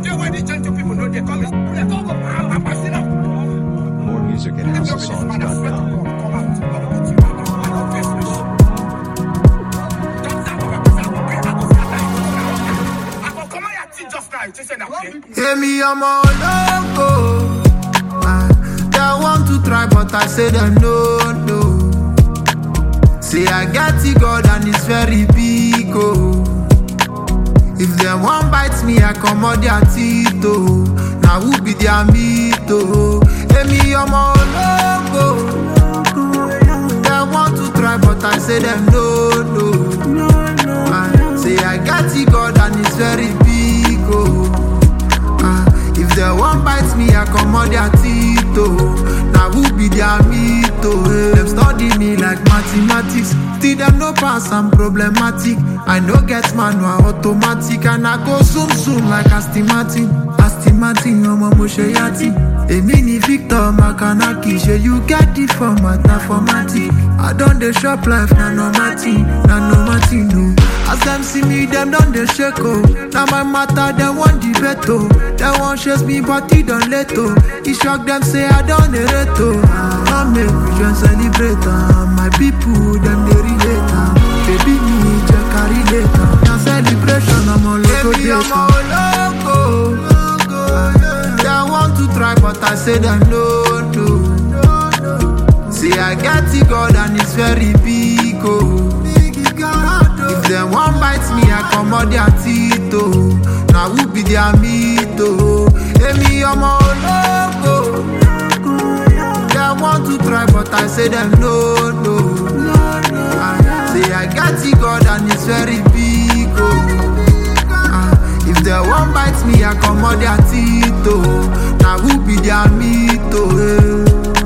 day when the gentle people know they come, they talk about I'm passing out. More music at houseofsongs.com. Hey, me, I'm all loco. They want to try, but I say them no. Say I get it God and it's very big, oh. If they want bite me, I come out their teeth, oh. Now who be their meat, oh. Hey, me, I'm all loco. They want to try, but I say them no. Say I get it God and it's very big, oh. If they want bite me, I come out their teeth, oh. Now who be their meat, oh. Them study me like mathematics. Still them no pass, I'm problematic. I no get manual automatic. And I go zoom like astigmatic. Omo Mosheyati. A mini Victor Makanaki. Say you get the format, na formatic. I done the shop life, na no Martin, no. As them see me, them done the shake, oh. Now my matter, they want the veto. They want chase me, but he don't let, oh. He shock them, say I done the reto. I make we just celebrate, my people, them they relate, baby me, just carry later. Now celebration, I'm all loco, I'm all loco. They want to try, but I say them no. See I get it God and it's very big, oh. If they want bite me, I come out their teeth, oh. Now who be their meat, oh. Hey, me, I'm all loco. They want to try, but I say them no. Say I got it God and it's very big, oh. If they want bite me, I come out their teeth, oh. Now who be their meat, oh.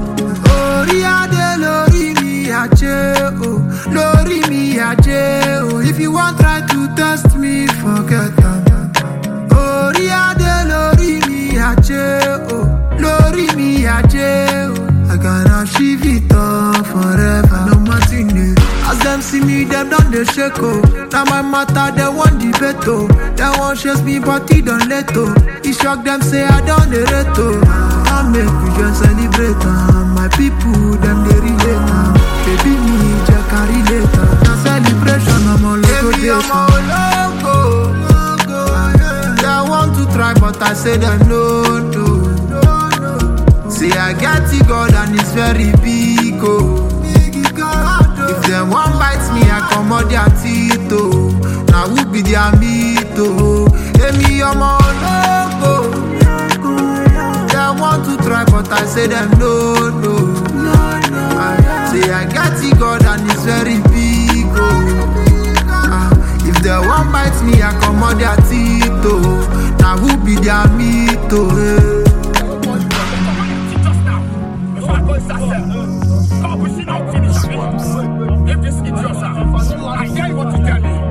Lori mi ache, oh. Lori mi ache, oh. If you want try to test me, forget that. Oh, Lori mi ache, oh. Lori mi ache, oh. I gotta achieve it all forever, no Martini. As them see me, them done the shake, oh. Now my matter, they want the veto. They want chase me, but he don't let, oh. He shock them, say I done the reto. I make we just celebrate, my people, them they relate, baby me, just carry later. Now celebration, I'm all loco, They want to try, but I say them no. See I get it God and it's very big, oh. If they want bite me, I come out their teeth, oh. Now who be their meat, oh. Hey, me, I'm all loco. They want to try, but I say them no. Say I get it God and it's very big, oh. If they want bite me, I come out their teeth, oh. Now who be their meat, oh. If this is yours, I tell you what to tell me.